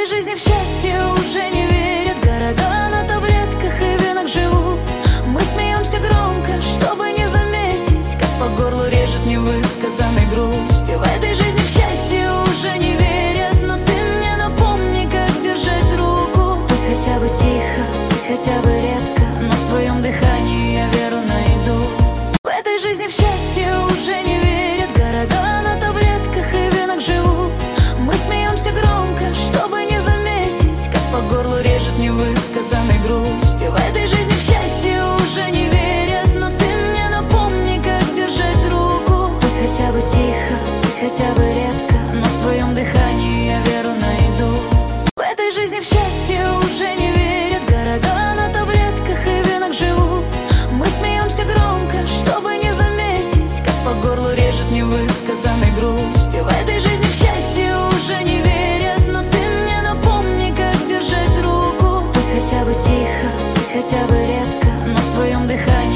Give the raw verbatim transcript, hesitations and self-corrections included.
жизни в счастье уже не верят. Города на таблетках и венах живут. Мы смеемся громко, чтобы не заметить, как по горлу режет невысказанной грусть. И в этой жизни в счастье уже не верят. Но ты мне напомни, как держать руку. Пусть хотя бы тихо, пусть хотя бы редко, но в твоем дыхании я веру найду. В этой жизни в счастье уже не верят. Города на таблетках и венах живут. Мы смеемся громко, чтобы не заметить, как по горлу режет невысказанной грусть. И в этой жизни в счастье уже не верят. Но ты мне напомни, как держать руку. Пусть хотя бы тихо, пусть хотя бы редко, но в твоем дыхании я веру найду. В этой жизни в счастье уже не верят. Города на таблетках и венах живут. Мы смеемся громко, чтобы не заметить, как по горлу режет невысказанной грусть. И в этой жизни в счастье уже не верят. Но ты мне напомни, как держать руку. Пусть хотя бы тихо, пусть хотя бы редко, но в твоем дыхании